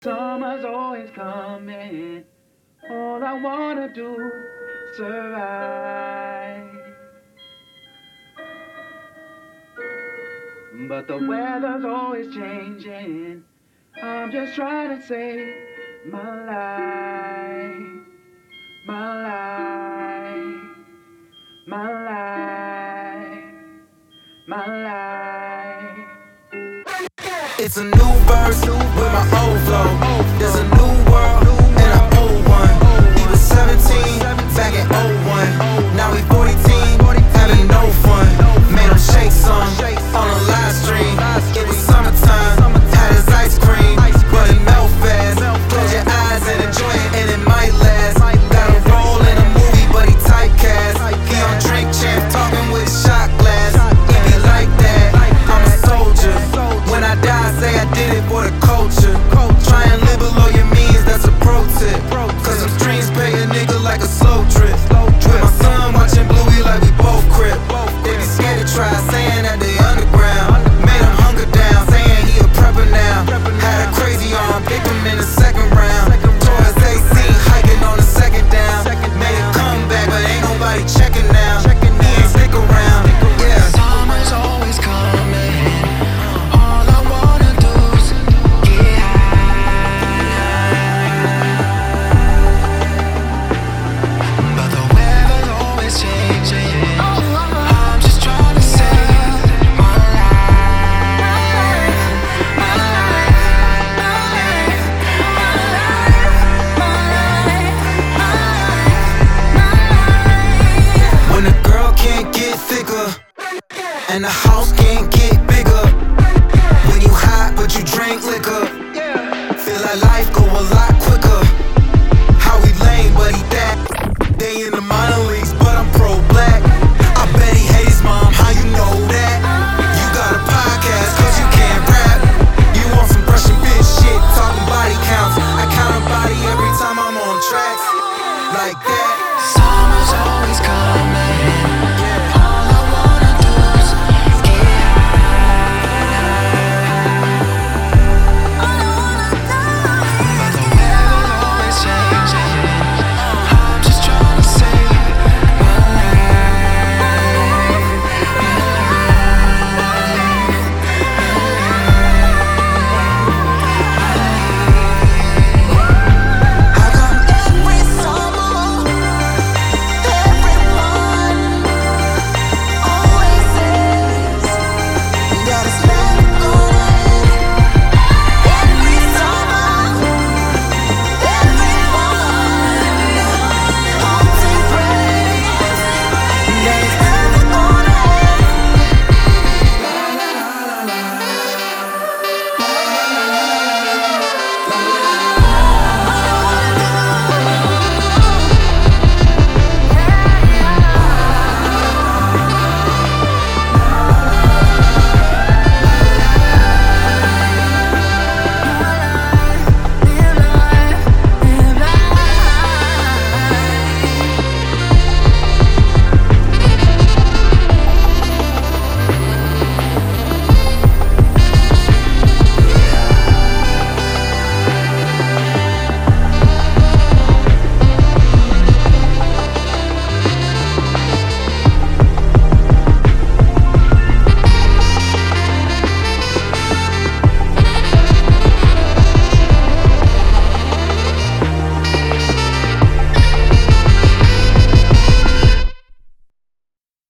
Summer's always coming. All I wanna do is survive. But the weather's always changing. I'm just trying to save my life. My life. My life. My life. It's a new verse with my old flow. There's a new world and an old one. We was 17 back in '01. Now we 14, having no fun. Made him shake some on a live stream. It was summertime, had his ice cream, but it melt fast. Close your eyes and enjoy it, and it might last. Got a role in a movie, but he typecast. He on Drink Champs, talking with shot glass. It be like that. I'm a soldier. When I die, say I did it for the culture. Try and live below your means, that's a pro tip. Cause some streams pay a nigga like a slow trip. With my son watching Bluey like we both crip. They be scared to try saying that they underground. Made him hunker down, saying he a prepper now. Had a crazy arm, picked him in the second round. Tore his AC, hiking on the second down. Made a comeback, but ain't nobody checking now. He ain't stick around, yeah. Summer's always coming. All I wanna do is get high. But the weather's always changing. I'm just trying to save my life. My life, my life, my life, my life, my life. When a girl can't get thicker and the house can't get bigger. When you hot but you drink liquor, feel like life go a lot